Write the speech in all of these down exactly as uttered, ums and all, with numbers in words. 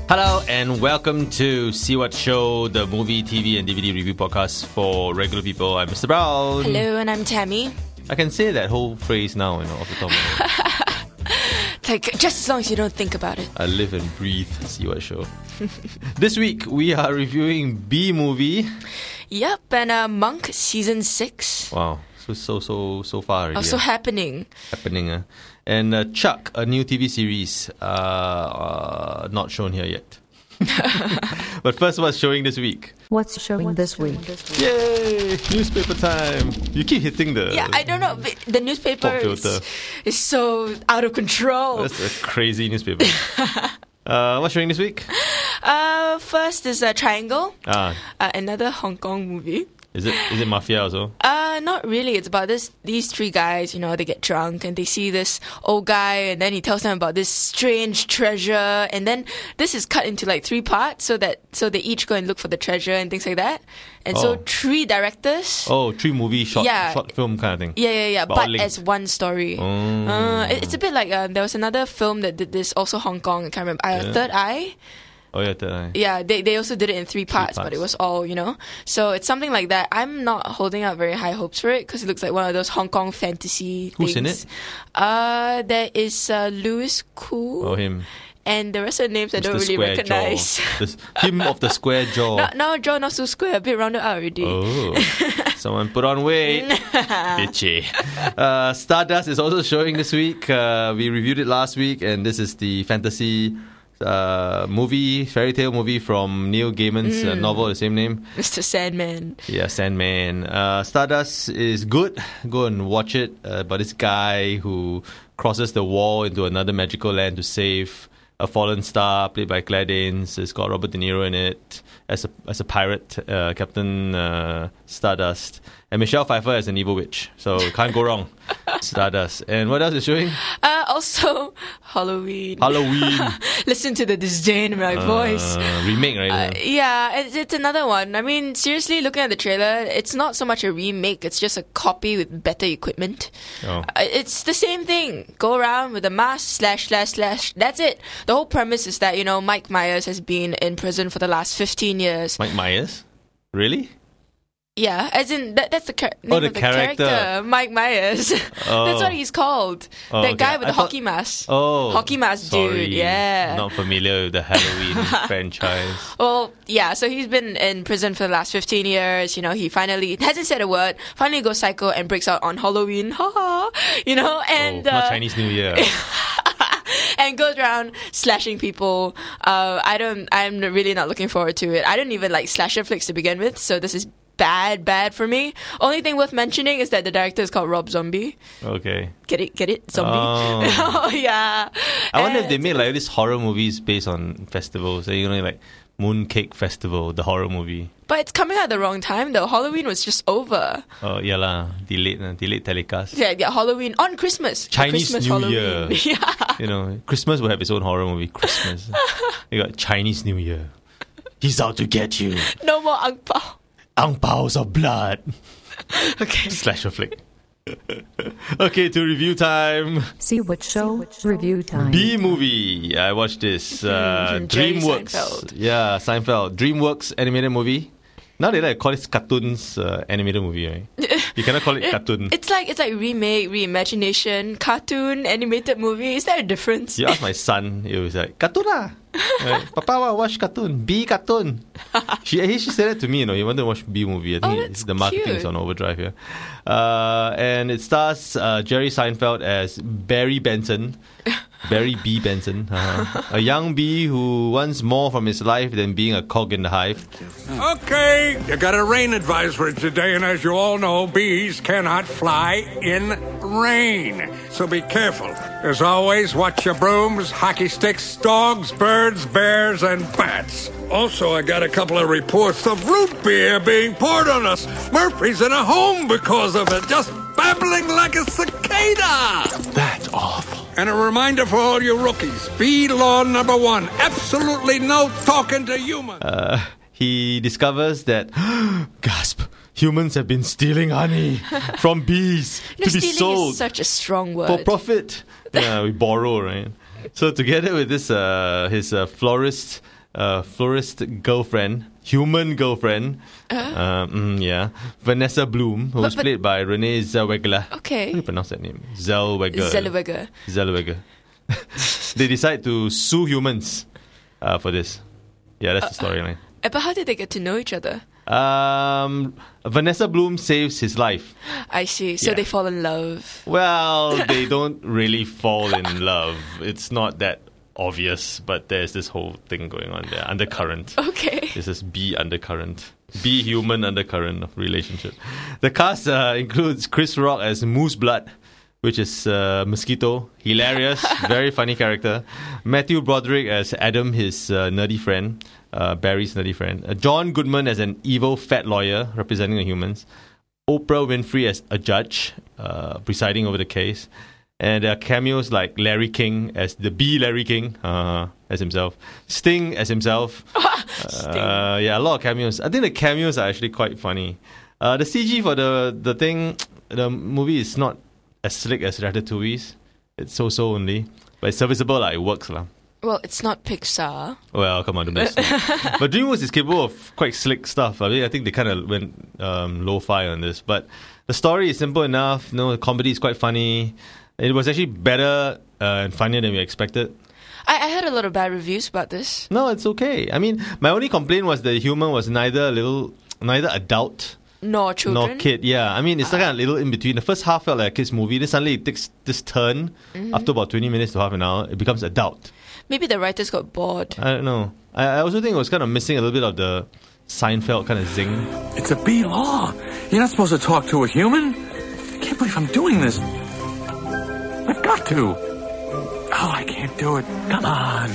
Hello and welcome to See What Show, the movie, T V and D V D review podcast for regular people. I'm Mister Brown. Hello, and I'm Tammy. I can say that whole phrase now, you know, off the top of my head. It's like, just as long as you don't think about it. I live and breathe See What Show. This week, we are reviewing B-Movie. Yep, and uh, Monk Season six. Wow, so, so, so, so far already. Also uh, happening. Happening, uh. And uh, Chuck, a new T V series, uh, uh, not shown here yet. But first, what's showing this week? What's showing what's this showing week? This week? Yay! Newspaper time. You keep hitting the Yeah, I don't know. But the newspaper is, is so out of control. That's a crazy newspaper. uh, what's showing this week? Uh, first is a Triangle. Ah, uh, another Hong Kong movie. Is it is it mafia also? Uh, not really. It's about this these three guys, you know, they get drunk and they see this old guy and then he tells them about this strange treasure, and then this is cut into like three parts so that so they each go and look for the treasure and things like that. And oh. so three directors. Oh, three movie short yeah. short film kind of thing. Yeah, yeah, yeah. But, but as one story. Oh. Uh, it, it's a bit like uh, there was another film that did this, also Hong Kong. I can't remember. Uh, yeah. Third Eye. Oh yeah, Third Eye. Yeah, they they also did it in three parts, three parts, but it was all, you know. So it's something like that. I'm not holding out very high hopes for it because it looks like one of those Hong Kong fantasy Who's things. in it? Uh, there is uh, Louis Koo. Oh, him. And the rest of the names Mister I don't really Square recognize. The, him of the square jaw. No, now jaw not so square, a bit rounded out already. Oh, someone put on weight. Bitchy. Uh, Stardust is also showing this week. Uh, we reviewed it last week, and this is the fantasy uh, movie, fairy tale movie from Neil Gaiman's mm. uh, novel, the same name. Mister Sandman. Yeah, Sandman. Uh, Stardust is good. Go and watch it. Uh, about this guy who crosses the wall into another magical land to save a fallen star, played by Claire Danes. It's got Robert De Niro in it as a as a pirate, uh, Captain uh, Stardust, and Michelle Pfeiffer as an evil witch. So can't go wrong. Stardust. And what else is showing? Uh, also Halloween. Halloween. Listen to the disdain in my uh, voice. Remake, right? Uh, yeah, it's, it's another one. I mean, seriously, looking at the trailer, it's not so much a remake. It's just a copy with better equipment. Oh. Uh, it's the same thing. Go around with a mask, slash, slash, slash. That's it. The whole premise is that, you know, Mike Myers has been in prison for the last fifteen years. Mike Myers? Really? Yeah, as in, that, that's the char- name oh, the of the character. character, Mike Myers. Oh. That's what he's called. Oh, that okay. guy with I the thought, hockey mask. Oh, hockey mask sorry. dude, yeah. Not familiar with the Halloween franchise. Well, yeah, so he's been in prison for the last fifteen years. You know, he finally hasn't said a word, finally goes psycho and breaks out on Halloween. Ha You know, and. Oh, not uh, Chinese New Year. and goes around slashing people. Uh, I don't, I'm really not looking forward to it. I don't even like slasher flicks to begin with, so this is bad, bad for me. Only thing worth mentioning is that the director is called Rob Zombie. Okay. Get it? Get it? Zombie? Oh, oh yeah. I wonder and if they made like these horror movies based on festivals. So, you know, like Mooncake Festival, the horror movie. But it's coming out at the wrong time though. Halloween was just over. Oh, yeah lah. Delayed, uh, delayed telecast. Yeah, yeah, Halloween on Christmas. Chinese Christmas, New Halloween. Year. Yeah. You know, Christmas will have its own horror movie. Christmas. You got Chinese New Year. He's out to get you. No more ang pao. Ang paos of blood. Okay. Slasher flick. Okay, to review time. See What Show, review time. B-Movie. I watched this. Uh, DreamWorks. Seinfeld. Yeah, Seinfeld. DreamWorks animated movie. Now they like call it cartoons uh, animated movie, right? You cannot call it cartoon. It's like it's like remake, reimagination, cartoon, animated movie. Is there a difference? You ask my son, he was like, cartoon lah. Like, Papa, I watch cartoon. B cartoon. She she said that to me, you know. He wanted to watch B movie. I think Oh, it's, that's the marketing cute. is on overdrive here. Uh, and it stars uh, Jerry Seinfeld as Barry Benson. Barry B. Benson. Uh, a young bee who wants more from his life than being a cog in the hive. Okay, you got a rain advisory today, and as you all know, bees cannot fly in rain. So be careful. As always, watch your brooms, hockey sticks, dogs, birds, bears, and bats. Also, I got a couple of reports of root beer being poured on us. Murphy's in a home because of it, just babbling like a cicada. That's awful. And a reminder for all you rookies, bee law number one, absolutely no talking to humans. Uh, he discovers that, gasp, humans have been stealing honey from bees You know, to be stealing sold is such a strong word. for profit. Yeah, we borrow, right? So together with this, uh, his uh, florist, uh, florist girlfriend, human girlfriend, Uh-huh. uh, mm, yeah, Vanessa Bloom, who But- was but- played by Renee Zellweger. How do Okay. you pronounce that name? Zellweger. Zellweger. Zellweger. They decide to sue humans uh, for this. Yeah, that's the storyline. Uh, But how did they get to know each other? Um, Vanessa Bloom saves his life. I see. So Yeah. they fall in love. Well, they don't really fall in love. It's not that obvious, but there's this whole thing going on there. Undercurrent. Okay. This is B undercurrent. B human undercurrent of relationship. The cast uh, includes Chris Rock as Moose Blood, which is uh, Mosquito. Hilarious, very funny character. Matthew Broderick as Adam, his uh, nerdy friend. Uh, Barry's nerdy friend. Uh, John Goodman as an evil fat lawyer representing the humans. Oprah Winfrey as a judge, uh, presiding over the case. And there are cameos like Larry King as the B Larry King, uh, as himself. Sting as himself. Uh, yeah, a lot of cameos. I think the cameos are actually quite funny. Uh, the C G for the the thing, the movie is not as slick as Ratatouille's. It's so-so only. But it's serviceable, like, it works. La. Well, it's not Pixar. Well, come on, don't be silly. But DreamWorks is capable of quite slick stuff. I mean, I think they kind of went um, lo-fi on this. But the story is simple enough. No, the comedy is quite funny. It was actually better uh, and funnier than we expected. I, I heard a lot of bad reviews about this. No, it's okay. I mean, my only complaint was the humor was neither a little, neither adult Nor children. nor kid. Yeah, I mean, it's like a little in between. The first half felt like a kid's movie. Then suddenly it takes this turn. Mm-hmm. After about twenty minutes to half an hour, it becomes adult. Maybe the writers got bored. I don't know. I, I also think it was kind of missing a little bit of the Seinfeld kind of zing. It's a B law. You're not supposed to talk to a human. I can't believe I'm doing this. I've got to. Oh, I can't do it. Come on.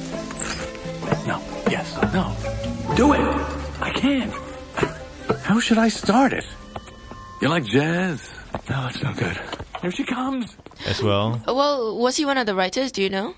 No. Yes. No. Do it. I can't. How should I start it? You like jazz? No, it's no good. Here she comes. As well. Well, was he one of the writers? Do you know?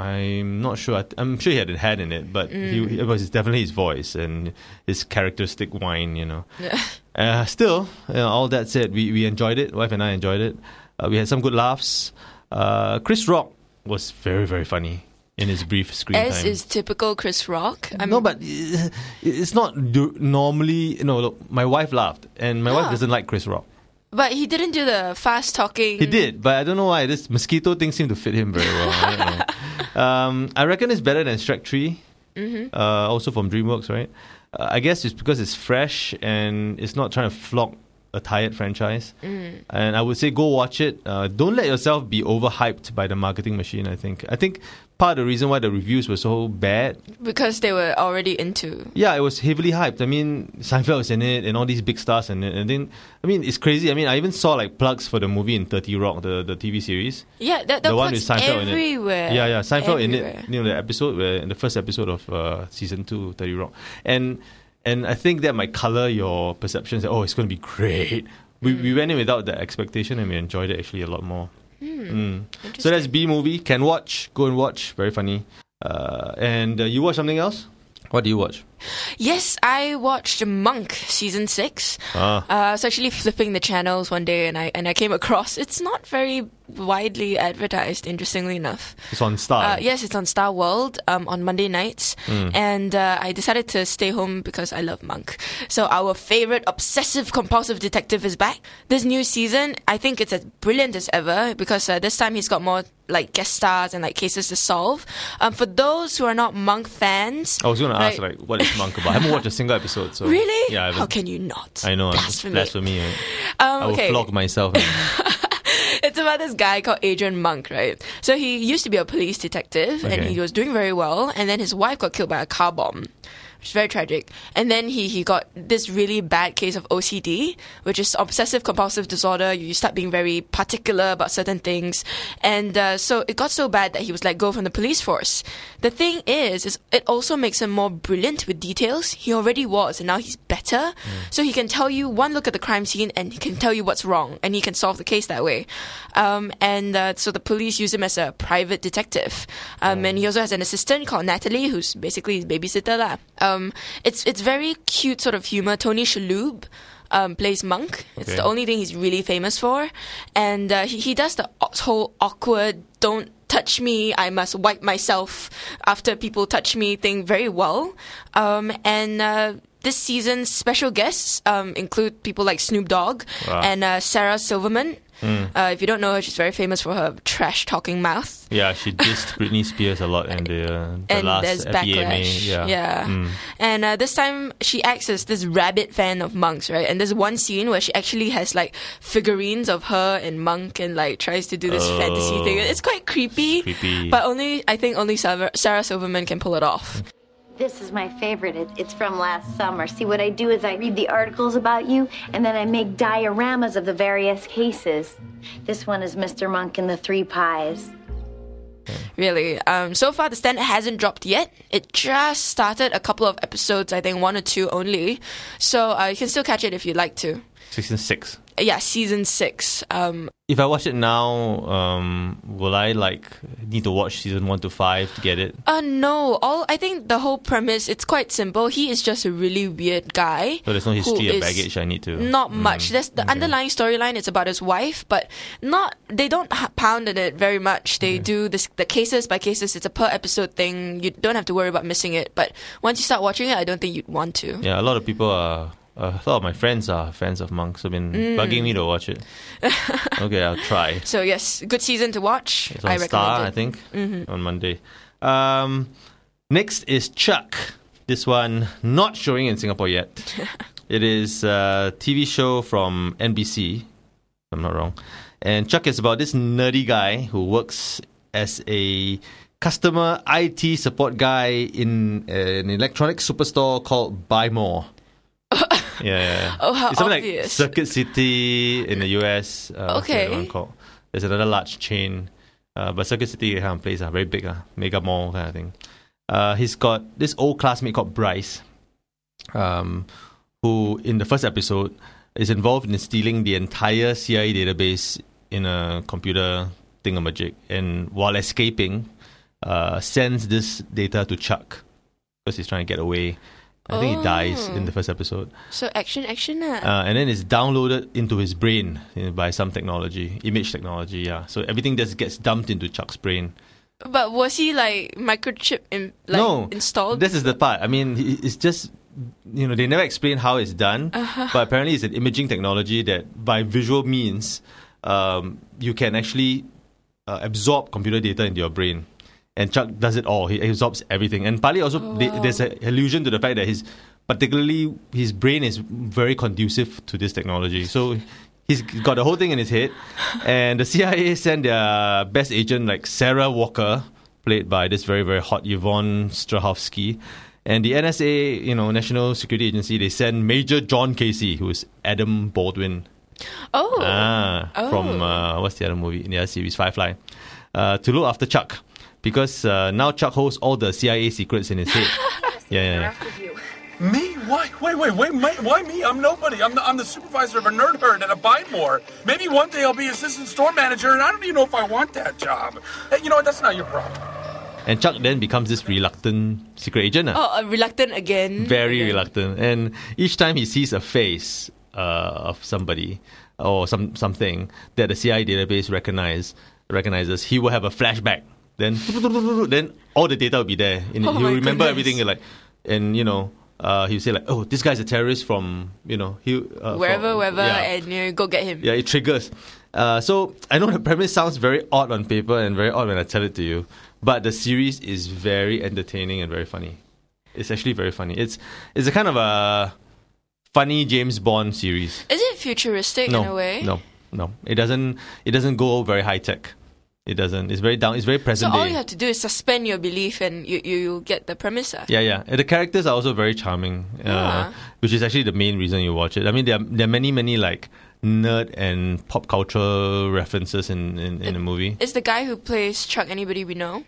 I'm not sure. I- I'm sure he had a hand in it, but he, it was definitely his voice and his characteristic whine, you know. Uh, still, you know, all that said, we, we enjoyed it. Wife and I enjoyed it. Uh, we had some good laughs. Uh, Chris Rock was very, very funny in his brief screen As time. is typical Chris Rock. I no, mean, but uh, it's not do- normally. You know, look, my wife laughed, and my wife Ah. doesn't like Chris Rock. but he didn't do the fast talking. He did, but I don't know why. This mosquito thing seemed to fit him very well. I don't know. um, I reckon it's better than Shrek three, Mm-hmm. uh, also from DreamWorks, right? Uh, I guess it's because it's fresh and it's not trying to flog a tired franchise. Mm. And I would say go watch it. Uh, don't let yourself be overhyped by the marketing machine, I think. I think part of the reason why the reviews were so bad, Because they were already into. yeah, it was heavily hyped. I mean, Seinfeld was in it and all these big stars in it. And then, I mean, it's crazy. I mean, I even saw like plugs for the movie in thirty Rock, the, the T V series. Yeah, that, The one with Seinfeld in it. everywhere. Yeah, yeah, Seinfeld in Everywhere. it. You know, the episode where in the first episode of uh, season two, thirty Rock, and and I think that might color your perceptions. That, oh, it's going to be great. We we went in without that expectation, and we enjoyed it actually a lot more. Mm. So that's B movie. Can watch. Go and watch. Very funny. Uh, and uh, you watch something else? What do you watch? Yes, I watched Monk season six. Ah. Uh, I was actually flipping the channels one day, and I and I came across. It's not very widely advertised, interestingly enough. It's on Star. Uh, yes, it's on Star World um, on Monday nights, and uh, I decided to stay home because I love Monk. So our favorite obsessive compulsive detective is back. This new season, I think it's as brilliant as ever because uh, this time he's got more like guest stars and like cases to solve. Um, for those who are not Monk fans, I was going to ask, right. like, what is Monk about? I haven't watched a single episode. So really, Yeah, I how haven't. can you not? I know. Blasphemy. Blasphemy. Right? Um, I will okay. flog myself. It's about this guy called Adrian Monk, right? So he used to be a police detective, and Okay. he was doing very well. And then his wife got killed by a car bomb, which is very tragic. And then he, he got this really bad case of O C D, which is obsessive compulsive disorder. You start being very particular about certain things. And uh, so it got so bad that he was let go from the police force. The thing is, is it also makes him more brilliant with details. He already was, and now he's better. So he can tell you one look at the crime scene, and he can tell you what's wrong, and he can solve the case that way. Um, and uh, so the police use him as a private detective. Um, And he also has an assistant called Natalie, who's basically his babysitter lah. Um, it's it's very cute sort of humor. Tony Shalhoub um, plays Monk. It's Okay. the only thing he's really famous for, and uh, he he does the au- whole awkward don't touch touch me, I must wipe myself after people touch me thing very well. Um, and uh, this season's special guests um, include people like Snoop Dogg Wow. and uh, Sarah Silverman. Mm. Uh, if you don't know her, she's very famous for her trash-talking mouth. Yeah, she dissed Britney Spears a lot in the, uh, the And last there's F E M A. backlash. Yeah. Yeah. Mm. And uh, this time she acts as this rabid fan of monks, right? And there's one scene where she actually has like figurines of her and monk and like tries to do this Oh. fantasy thing. It's quite creepy, Creepy. but only I think only Sarah, Sarah Silverman can pull it off. This is my favorite. It, it's from last summer. See, what I do is I read the articles about you, and then I make dioramas of the various cases. This one is Mister Monk and the Three Pies. Really. Um, so far, The Stand hasn't dropped yet. It just started a couple of episodes, I think one or two only. So uh, you can still catch it if you'd like to. Season six. Yeah, season six. Um, If I watch it now, um, will I like need to watch season one to five to get it? uh, no. All I think the whole premise, it's quite simple. He is just a really weird guy. So there's no who history or is baggage I need to. Not Mm, much. There's the okay. underlying storyline. It's about his wife, but not. They don't h- pound on it very much. They do this the cases by cases. It's a per episode thing. You don't have to worry about missing it. But once you start watching it, I don't think you'd want to. Yeah, a lot of people are. Uh, a lot of my friends are fans of monks. Have been Mm. bugging me to watch it. Okay, I'll try. So yes, good season to watch. It's on I recommend Star, it. I think, Mhm. on Monday. Um, next is Chuck. This one not showing in Singapore yet. It is a T V show from N B C, if I'm not wrong. And Chuck is about this nerdy guy who works as a customer I T support guy in an electronic superstore called Buy More. Yeah, yeah, yeah. Oh, how it's something obvious. like Circuit City in the U S. Uh, what's the Okay. other one called? There's another large chain, uh, but Circuit City kind of place, uh, very big, uh, mega mall kind of thing. Uh, he's got this old classmate called Bryce, um, who in the first episode is involved in stealing the entire C I A database in a computer thingamajig, and while escaping, uh, sends this data to Chuck because he's trying to get away. I think he dies in the first episode. So action, action. Uh. Uh, and then it's downloaded into his brain you know, by some technology, image technology, yeah. So everything just gets dumped into Chuck's brain. But was he like microchip in, like, no, installed? this is the part. I mean, he- it's just, you know, they never explain how it's done. Uh-huh. But apparently it's an imaging technology that by visual means, um, you can actually uh, absorb computer data into your brain. And Chuck does it all. He absorbs everything. And partly also, Oh, they, wow. there's an allusion to the fact that his, particularly his brain is very conducive to this technology. So he's got the whole thing in his head. And the C I A sent their best agent, like Sarah Walker, played by this very, very hot Yvonne Strahovski. And the N S A, you know, National Security Agency, they sent Major John Casey, who is Adam Baldwin. Oh. Ah, Oh. from, uh, what's the other movie in the other series, Firefly, uh, to look after Chuck. Because uh, now Chuck holds all the C I A secrets in his head. yeah, yeah, yeah. Me? Why? Wait, wait, wait. Why, why me? I'm nobody. I'm the, I'm the supervisor of a nerd herd at a Buy More. Maybe one day I'll be assistant store manager, and I don't even know if I want that job. Hey, you know what? That's not your problem. And Chuck then becomes this reluctant secret agent. Uh. Oh, uh, reluctant again. Very Again. reluctant. And each time he sees a face uh, of somebody or some something that the C I A database recognize, recognizes, he will have a flashback. Then, then all the data will be there. And Oh he'll my remember goodness. everything. Like, and you know, uh, he'll say like, "Oh, this guy's a terrorist from you know, he uh, Wherever, from, wherever, yeah. and you know, go get him. Yeah, it triggers. Uh, so I know the premise sounds very odd on paper and very odd when I tell it to you, but the series is very entertaining and very funny. It's actually very funny. It's it's a kind of a funny James Bond series. Is it futuristic No, in a way? no, no. It doesn't. It doesn't go very high tech. It doesn't. It's very down. It's very So present all day. you have to do is suspend your belief, and you you, you get the premise. Uh. Yeah, yeah. And the characters are also very charming, uh, Yeah. which is actually the main reason you watch it. I mean, there are, there are many, many like nerd and pop culture references in, in, in the movie. Is the guy who plays Chuck anybody we know?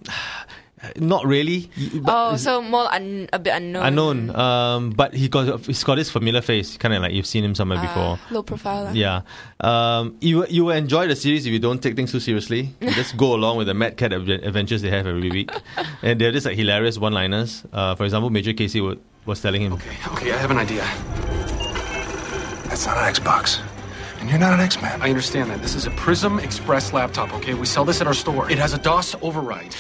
Not really. But Oh, so more un, a bit unknown. unknown. Um, but he got he's got this familiar face, kind of like you've seen him somewhere before. Uh, low profile. Uh. Yeah. Um, you you will enjoy the series if you don't take things too seriously. You just go along with the Mad Cat adve- adventures they have every week, and they're just like hilarious one-liners. Uh, for example, Major Casey would, was telling him, Okay, okay, I have an idea. That's not an Xbox. and you're not an X-Man. I understand that. This is a Prism Express laptop, okay? We sell this at our store. It has a DOS override.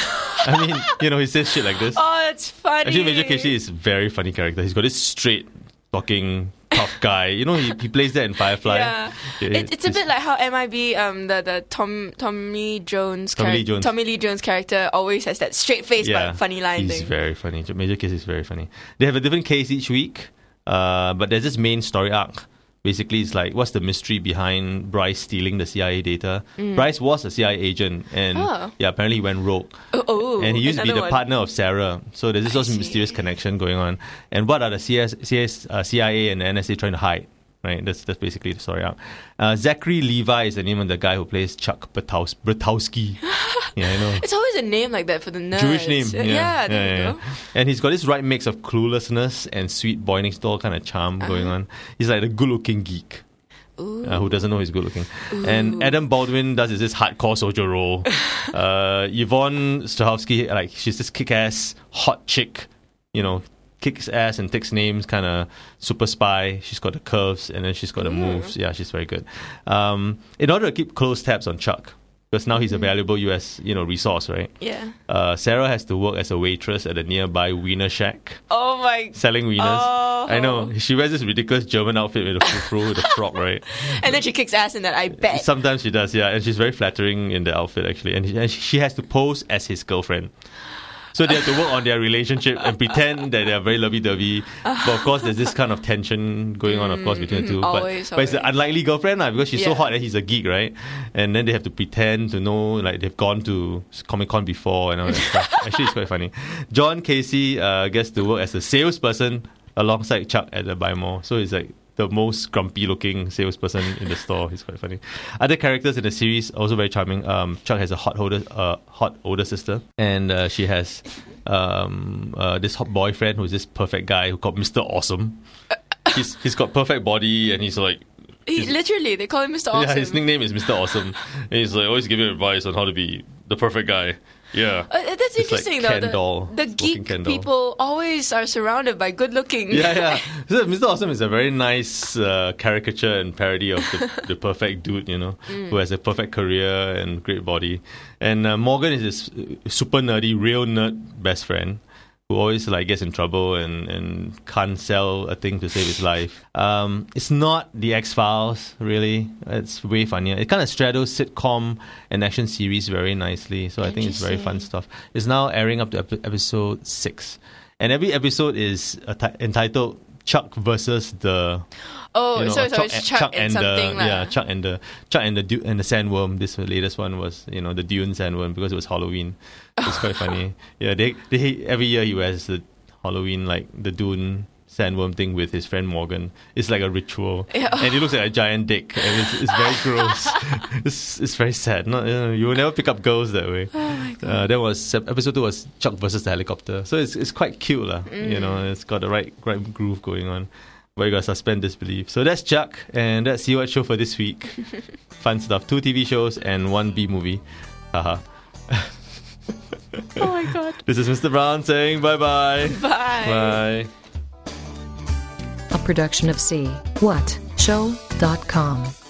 I mean, you know, he says shit like this. Oh, that's funny. Actually, Major Casey is a very funny character. He's got this straight talking tough guy. You know, he, he plays that in Firefly. Yeah, It- it, it's a bit like how M I B, um, the the Tom Tommy Jones, Tommy charac- Lee Jones. Tommy Lee Jones character always has that straight face but funny line he's thing. very funny. Major Casey is very funny. They have a different case each week, uh, but there's this main story arc. Basically, it's like, what's the mystery behind Bryce stealing the C I A data? Bryce was a C I A agent, and Oh. yeah, apparently he went rogue. Oh, oh, and he used to be another the one. partner of Sarah. So there's this I also see. mysterious connection going on. And what are the C S, C S, uh, C I A and the N S A trying to hide? Right, that's that's basically the story arc. Uh, Zachary Levi is the name of the guy who plays Chuck Bertaus- Bertowski. Yeah, I know. It's always a name like that for the nerds. Jewish name. Yeah, Yeah, there yeah, you yeah. go. And he's got this right mix of cluelessness and sweet boy next door kind of charm going on. He's like the good-looking geek. Uh, who doesn't know he's good looking. And Adam Baldwin does this hardcore soldier role. uh, Yvonne Strahovski, like, she's this kick-ass hot chick, you know, kicks ass and takes names, kind of super spy. She's got the curves and then she's got the moves. Yeah, she's very good. Um, in order to keep close tabs on Chuck, because now he's a valuable U S, you know, resource, right? Yeah. Uh, Sarah has to work as a waitress at a nearby Wiener Shack, Oh my. selling wieners. Oh. I know. She wears this ridiculous German outfit with a frou-frou, with a frog, right? And then she kicks ass in that, I bet. Sometimes she does, yeah. And she's very flattering in the outfit, actually. And, she, and she has to pose as his girlfriend. So they have to work on their relationship and pretend that they're very lovey-dovey. But of course, there's this kind of tension going on, of course, between the two. always, but, but it's an always. unlikely girlfriend, lah, because she's so Yeah. hot and he's a geek, right? And then they have to pretend to know, like, they've gone to Comic-Con before and all that stuff. Actually, it's quite funny. John Casey uh, gets to work as a salesperson alongside Chuck at the Buy More. So he's like the most grumpy-looking salesperson in the store. He's quite funny. Other characters in the series also very charming. Um, Chuck has a hot older, uh, hot older sister, and uh, she has um, uh, this hot boyfriend who's this perfect guy who called Mister Awesome. He's he's got perfect body, and he's like. He, literally, they call him Mister Awesome. Yeah, his nickname is Mister Awesome. And he's like always giving advice on how to be the perfect guy. Yeah. Uh, that's It's like interesting, Ken though. doll, The, the smoking geek Ken doll. people always are surrounded by good-looking. Yeah, yeah. So Mister Awesome is a very nice uh, caricature and parody of the, the perfect dude, you know, who has a perfect career and great body. And uh, Morgan is this super nerdy, real nerd best friend who always like gets in trouble and, and can't sell a thing to save his life. Um, it's not the X-Files, really. It's way funnier. It kind of straddles sitcom and action series very nicely. So I think it's very fun stuff. It's now airing up to ep- episode six. And every episode is ati- entitled Chuck versus the... Oh, you know, so, so Chuck, it's Chuck, and, the something like yeah, Chuck and the Chuck and the du- and the sandworm. This latest one was you know the Dune sandworm because it was Halloween. It's quite funny. Yeah, they they every year he wears the Halloween like the Dune sandworm thing with his friend Morgan. It's like a ritual, Yeah. and he looks like a giant dick, and it's, it's very gross. it's it's very sad. Not you, know, you will never pick up girls that way. Oh my God. Uh, that was episode two was Chuck versus the helicopter. So it's it's quite cute lah. You know, it's got the right right groove going on. But you gotta suspend disbelief. So that's Chuck, and that's See What Show for this week. Fun stuff. Two T V shows and one B movie. Haha. Oh my God. This is Mister Brown saying bye-bye. Bye. Bye. A production of See What Show dot com.